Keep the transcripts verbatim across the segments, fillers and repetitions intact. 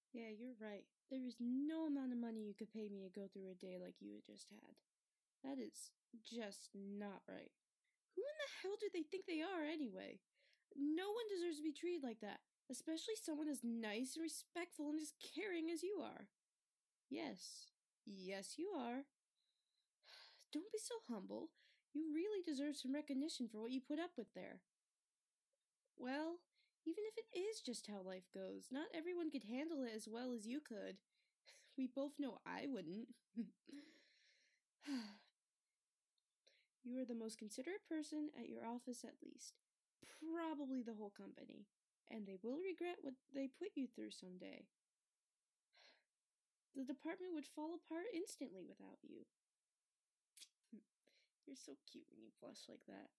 Yeah, you're right. There is no amount of money you could pay me to go through a day like you had just had. That is just not right. Who in the hell do they think they are, anyway? No one deserves to be treated like that, especially someone as nice and respectful and as caring as you are. Yes. Yes, you are. Don't be so humble. You really deserve some recognition for what you put up with there. Well, even if it is just how life goes, not everyone could handle it as well as you could. We both know I wouldn't. You are the most considerate person at your office, at least. Probably the whole company. And they will regret what they put you through someday. The department would fall apart instantly without you. You're so cute when you blush like that.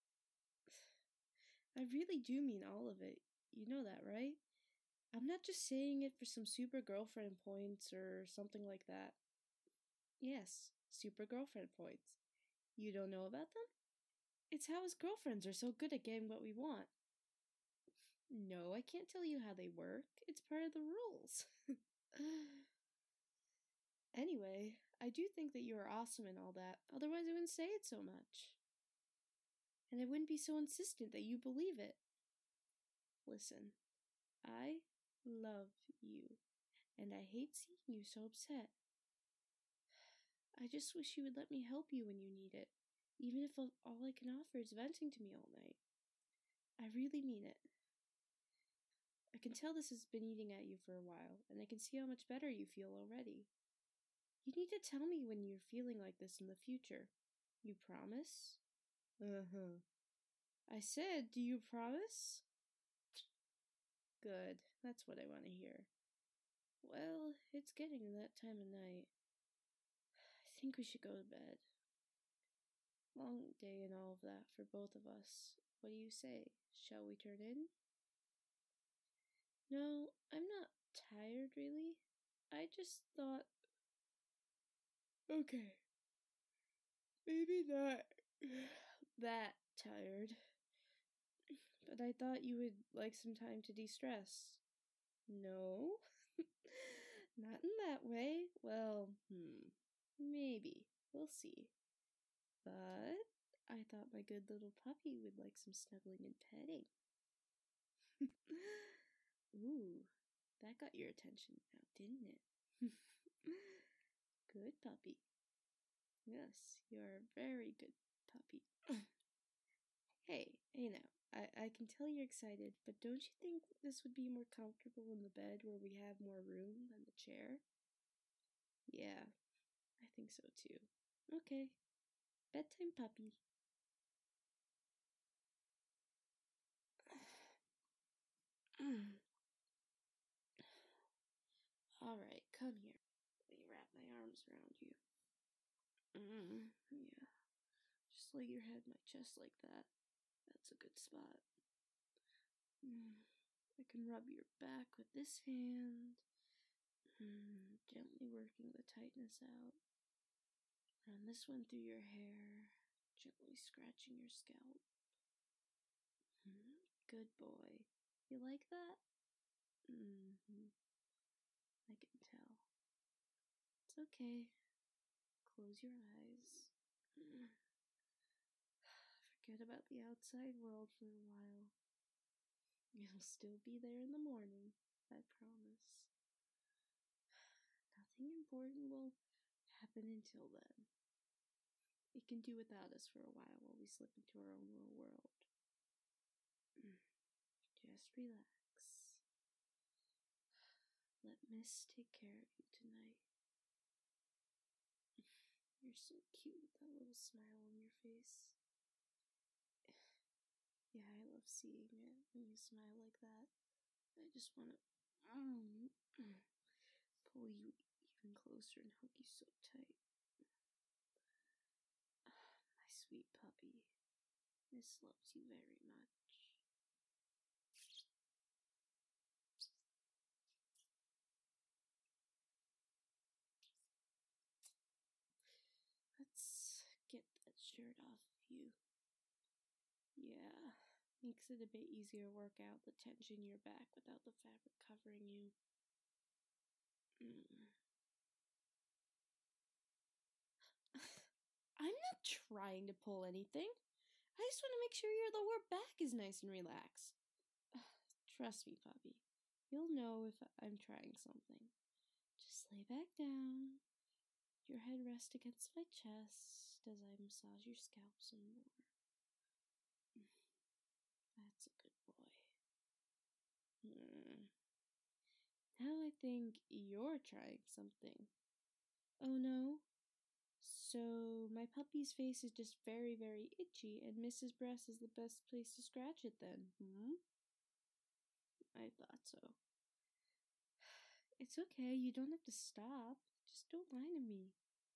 I really do mean all of it. You know that, right? I'm not just saying it for some super girlfriend points or something like that. Yes, super girlfriend points. You don't know about them? It's how us girlfriends are so good at getting what we want. No, I can't tell you how they work. It's part of the rules. Anyway, I do think that you are awesome and all that, otherwise I wouldn't say it so much. And I wouldn't be so insistent that you believe it. Listen, I love you, and I hate seeing you so upset. I just wish you would let me help you when you need it, even if all I can offer is venting to me all night. I really mean it. I can tell this has been eating at you for a while, and I can see how much better you feel already. You need to tell me when you're feeling like this in the future. You promise? Uh-huh. I said, do you promise? Good, that's what I want to hear. Well, it's getting that time of night. I think we should go to bed. Long day and all of that for both of us. What do you say? Shall we turn in? No, I'm not tired, really. I just thought... Okay. Maybe not that tired. But I thought you would like some time to de-stress. No? Not in that way. Well, hmm. Maybe. We'll see. But I thought my good little puppy would like some snuggling and petting. Ooh, that got your attention now, didn't it? Good puppy. Yes, you're a very good puppy. Hey, hey now. I, I can tell you're excited, but don't you think this would be more comfortable in the bed where we have more room than the chair? Yeah, I think so too. Okay, bedtime puppy. Alright, come here. Let me wrap my arms around you. Mm, yeah, just lay your head in my chest like that. That's a good spot. Mm, I can rub your back with this hand. Mm, gently working the tightness out. Run this one through your hair, gently scratching your scalp. Mm, good boy. You like that? Mm-hmm. I can tell. It's okay. Close your eyes. Mm. Forget about the outside world for a while. It'll still be there in the morning, I promise. Nothing important will happen until then. It can do without us for a while while we slip into our own little world. Just relax. Let Miss take care of you tonight. You're so cute with that little smile on your face. Yeah, I love seeing it when you smile like that. I just want to um, pull you even closer and hug you so tight. My sweet puppy. Miss loves you very much. Let's get that shirt off of you. Yeah, makes it a bit easier to work out the tension in your back without the fabric covering you. trying to pull anything. I just want to make sure your lower back is nice and relaxed. Trust me, puppy. You'll know if I'm trying something. Just lay back down. Your head rest against my chest as I massage your scalp some more. That's a good boy. Hmm. Now I think you're trying something. Oh no? So my puppy's face is just very, very itchy, and Missus Breast is the best place to scratch it then, hmm? I thought so. It's okay, you don't have to stop. Just don't lie to me.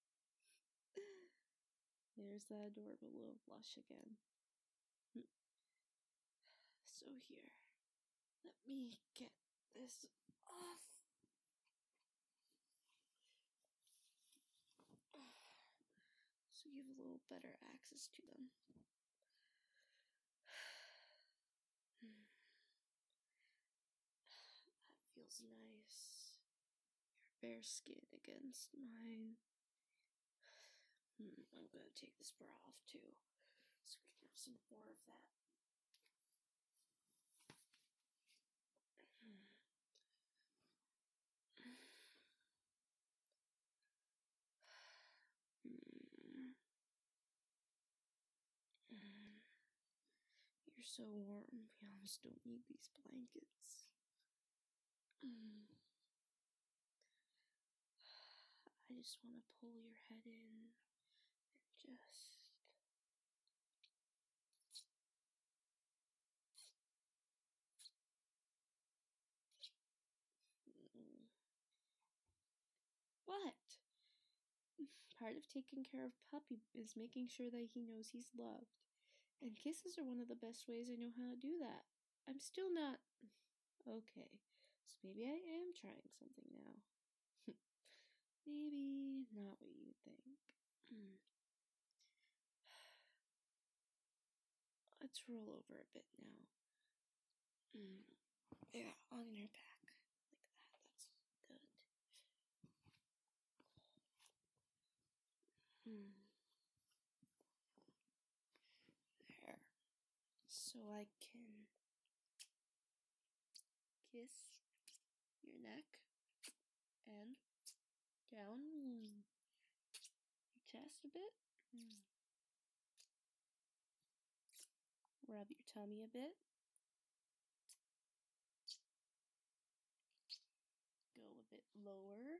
There's that adorable little blush again. So here, let me get this off. So you have a little better access to them. That feels nice. Your bare skin against mine. Hmm, I'm gonna take this bra off too, so we can have some more of that. You're so warm, we almost don't need these blankets. I just want to pull your head in and just... What? Part of taking care of Puppy is making sure that he knows he's loved. And kisses are one of the best ways I know how to do that. I'm still not... Okay, so maybe I am trying something now. Maybe not what you think. Let's roll over a bit now. Yeah, on your back. Like that. That's good. There. So I can kiss your neck and down your chest a bit. Rub your tummy a bit. Go a bit lower.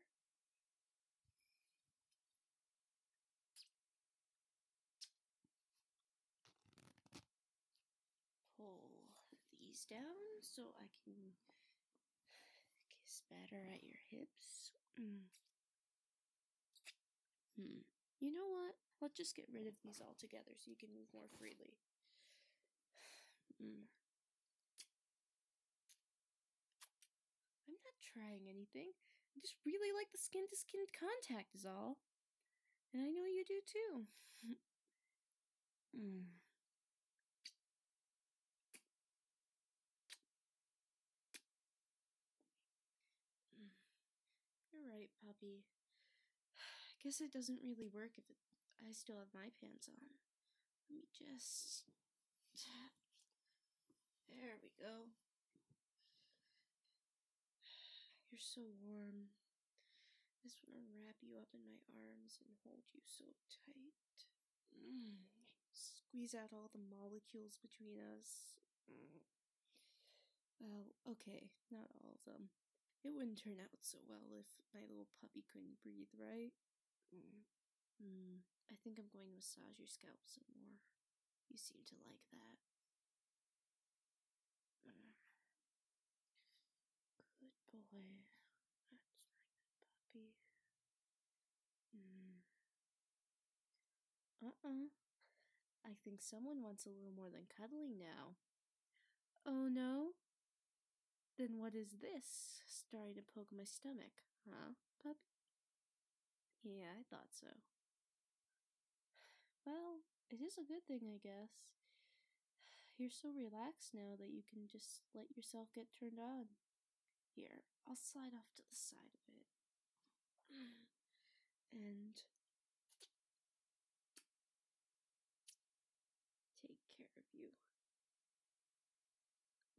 Pull these down so I can kiss better at your hips. Mm. Hmm. You know what? Let's just get rid of these altogether so you can move more freely. Mm. I'm not trying anything. I just really like the skin-to-skin contact is all. And I know you do too. mm. You're right, puppy. I guess it doesn't really work if it, I still have my pants on. Let me just... There we go. You're so warm. I just want to wrap you up in my arms and hold you so tight. Mm. Squeeze out all the molecules between us. Mm. Well, okay, not all of them. It wouldn't turn out so well if my little puppy couldn't breathe, right? Mm. Mm. I think I'm going to massage your scalp some more. You seem to like that. Mm. Good boy. That's my good puppy. Mm. Uh-uh. I think someone wants a little more than cuddling now. Oh no? Then what is this? Starting to poke my stomach, huh, puppy? Yeah, I thought so. Well, it is a good thing, I guess. You're so relaxed now that you can just let yourself get turned on. Here, I'll slide off to the side of it. And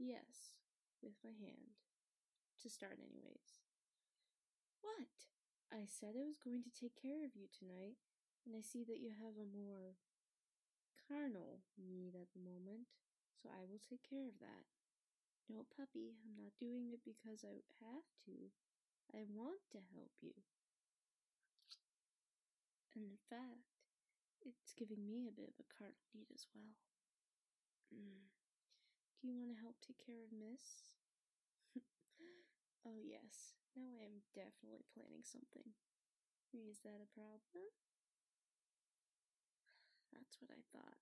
Yes, with my hand. To start, anyways. What? I said I was going to take care of you tonight, and I see that you have a more carnal need at the moment, so I will take care of that. No, puppy, I'm not doing it because I have to. I want to help you. And in fact, it's giving me a bit of a carnal need as well. Mm. Do you want to help take care of Miss? Oh, yes. Now I am definitely planning something. Is that a problem? That's what I thought.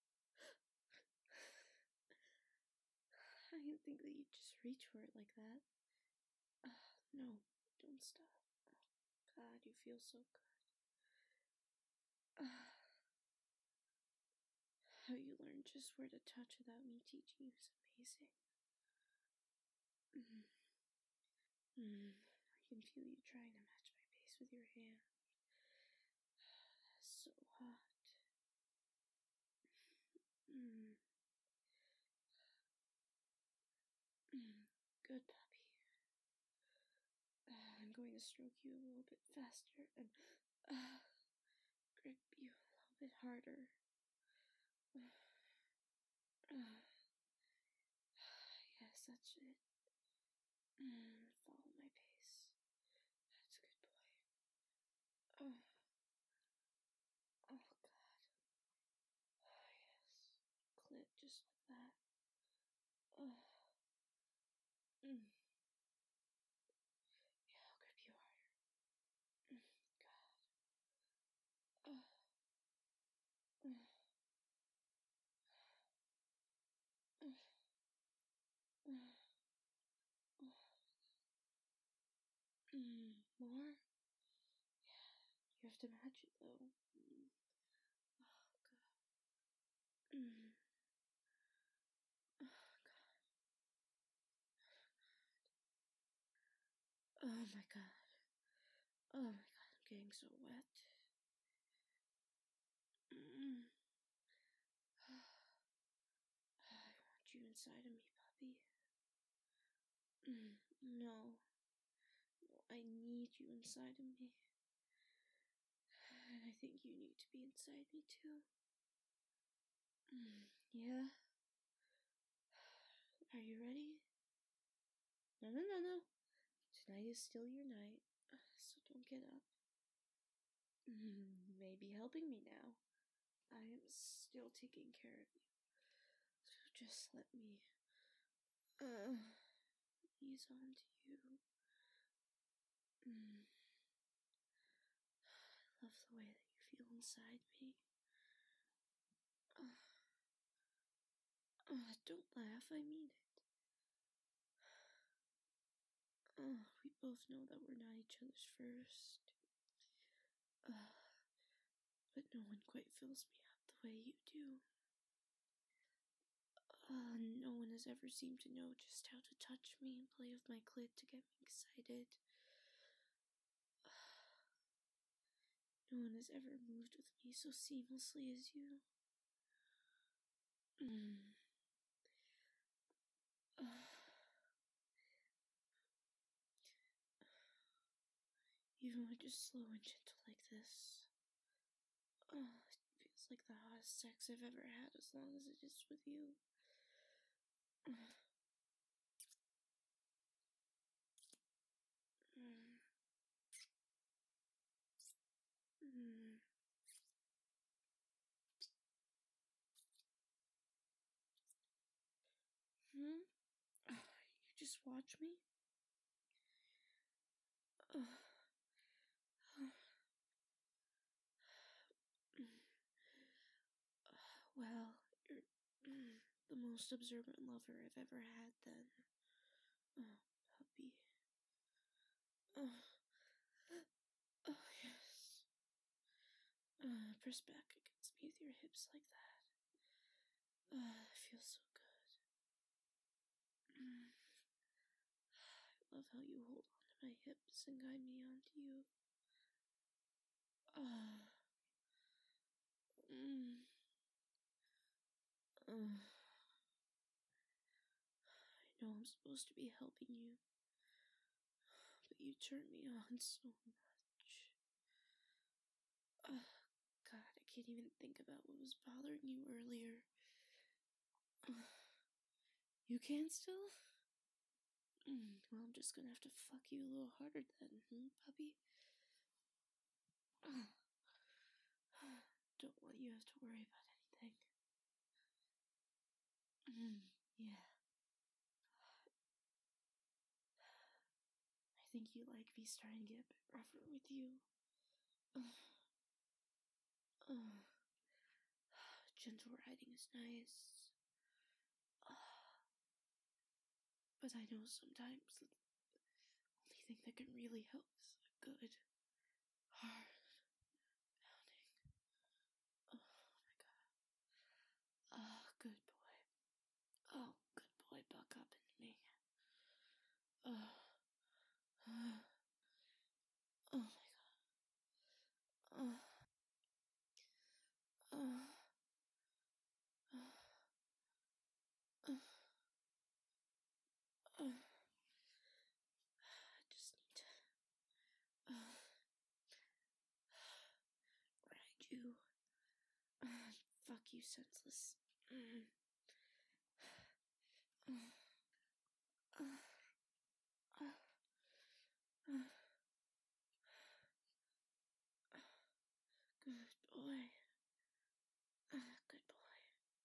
I didn't think that you'd just reach for it like that. Uh, no, don't stop. Oh, God, you feel so good. Uh, how you learn just where to touch without me teaching you is amazing. Mm. Mm. I can feel you trying to match my pace with your hand. So hot. Mm. Mm. Good puppy. Uh, I'm going to stroke you a little bit faster and uh, grip you a little bit harder. Uh, yes, that's it. Mm, follow my pace. That's a good boy. Oh, oh God. Oh, yes. Clip just like that. Oh. Mm. Yeah, I'll grip you harder. Mm. God. Oh. Oh. Oh. Oh. Mm. More? Yeah. You have to match it though. Mm. Oh God. Mm. Oh God. Oh my God. Oh my God. I'm getting so wet. Mm. I want you inside of me, puppy. Mm. No. No, I need you inside of me. And I think you need to be inside me too. Mm. Yeah? Are you ready? No, no, no, no. Tonight is still your night, so don't get up. Mm, maybe helping me now. I am still taking care of you. So just let me uh, ease onto you. Mm. I love the way that you feel inside me. Uh, uh, don't laugh, I mean it. Uh, we both know that we're not each other's first. Uh, but no one quite fills me up the way you do. Uh, no one has ever seemed to know just how to touch me and play with my clit to get me excited. Uh, no one has ever moved with me so seamlessly as you. Mm. Uh, even when just slow and gentle like this. Oh, it feels like the hottest sex I've ever had as long as it is with you. Mm. Mm. Hmm? Oh, you just watch me? Oh. Well, you're the most observant lover I've ever had then. Oh, puppy. Oh, oh yes. Uh, press back against me with your hips like that. Uh, it feels so good. Mm. I love how you hold on to my hips and guide me onto you. Ah. Mm. Uh. know I'm supposed to be helping you, but you turned me on so much. Oh, God, I can't even think about what was bothering you earlier. You can still? Mm, well, I'm just gonna have to fuck you a little harder then, hmm, puppy? Don't want you to have to worry about anything. Mm, yeah. I think you like me starting to get a bit rougher with you. Gentle riding is nice. But I know sometimes the only thing that can really help is a good, hard pounding. Oh my God. Oh, good boy. Oh, good boy, buck up into me. Oh, oh, oh my God. Oh, oh, oh, oh, oh. I just need to uh, ride you. Uh, fuck you, senseless. Mm. Uh, uh, uh, uh. Good boy. Uh, good boy.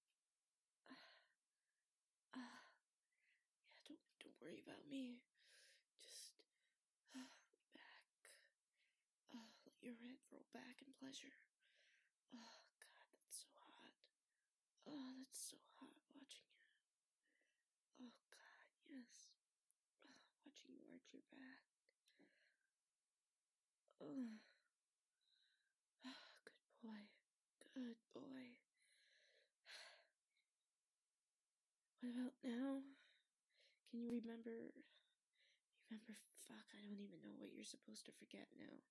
Uh, uh, yeah, don't don't worry about me. Just uh, back. Uh, let your head roll back in pleasure. Oh God, that's so hot. Oh, that's so hot watching it. Oh God, yes. Uh, watching you arch your back. Oh, oh, good boy. Good boy. What about now? Can you remember? Remember? Fuck, I don't even know what you're supposed to forget now.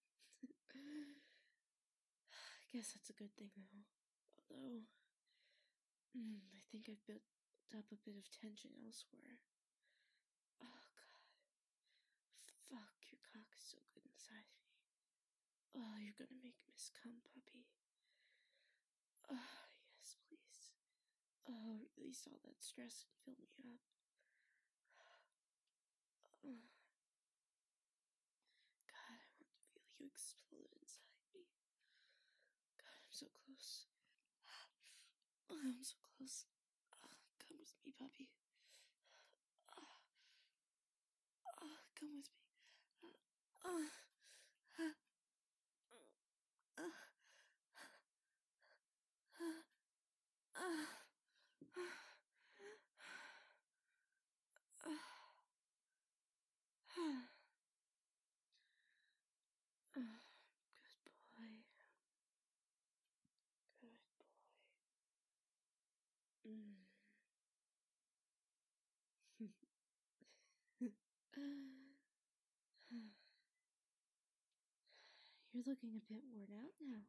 I guess that's a good thing, though. Although, mm, I think I've built up a bit of tension elsewhere. Oh, God. Fuck, your cock is so good inside me. Oh, you're gonna make me come, puppy. Oh, yes, please. Oh, release all that stress and fill me up. Oh. God, I want to feel you explode inside me. God, I'm so close. Oh, I'm so close. Oh, come with me, puppy. Oh, oh, come with me. Oh, oh, oh, oh, oh, oh. Good boy. Good boy. Mm. You're looking a bit worn out now.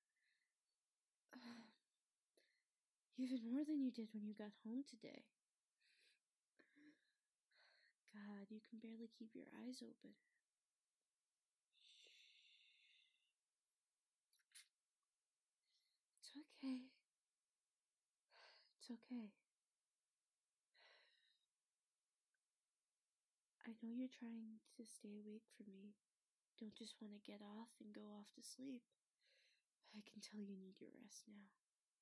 Even more than you did when you got home today. God, you can barely keep your eyes open. It's okay. It's okay. I know you're trying to stay awake for me. Don't just want to get off and go off to sleep. I can tell you need your rest now.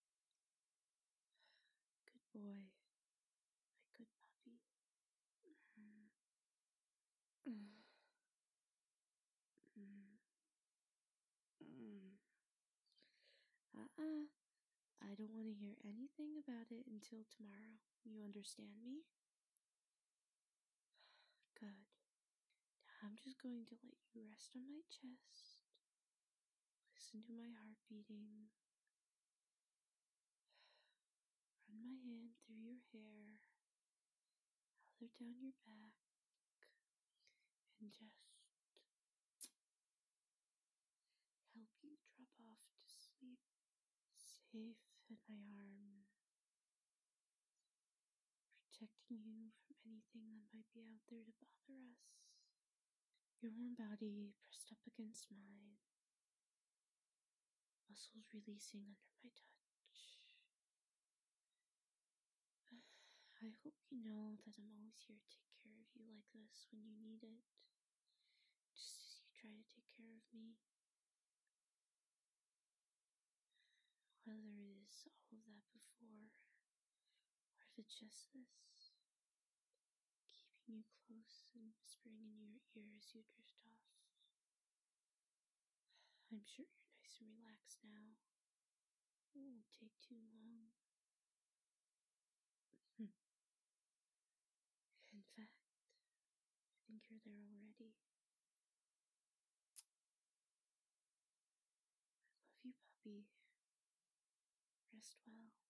Good boy. My good puppy. Mm. Mm. Uh-uh. I don't want to hear anything about it until tomorrow. You understand me? Good. Now I'm just going to let you rest on my chest. Listen to my heart beating. Run my hand through your hair. Other down your back. And just help you drop off to sleep. Safe in my arms. Protecting protecting you from anything that might be out there to bother us. Your warm body pressed up against mine, muscles releasing under my touch. I hope you know that I'm always here to take care of you like this when you need it, just as you try to take care of me. Whether it is all of that before, or if it's just this, keeping you close and whispering in your ear as you drift off. I'm sure you're nice and relaxed now. It won't take too long. In fact, I think you're there already. I love you, puppy. Rest well.